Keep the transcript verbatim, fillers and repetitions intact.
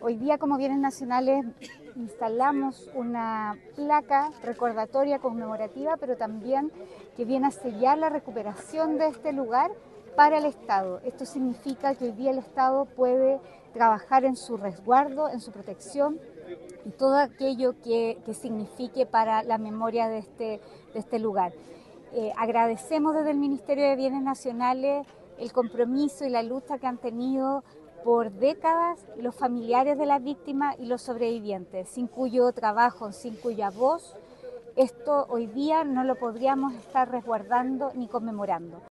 Hoy día, como bienes nacionales, instalamos una placa recordatoria conmemorativa, pero también que viene a sellar la recuperación de este lugar para el Estado. Esto significa que hoy día el Estado puede trabajar en su resguardo, en su protección y todo aquello que, que signifique para la memoria de este, de este lugar. Eh, agradecemos desde el Ministerio de Bienes Nacionales el compromiso y la lucha que han tenido por décadas los familiares de las víctimas y los sobrevivientes, sin cuyo trabajo, sin cuya voz, esto hoy día no lo podríamos estar resguardando ni conmemorando.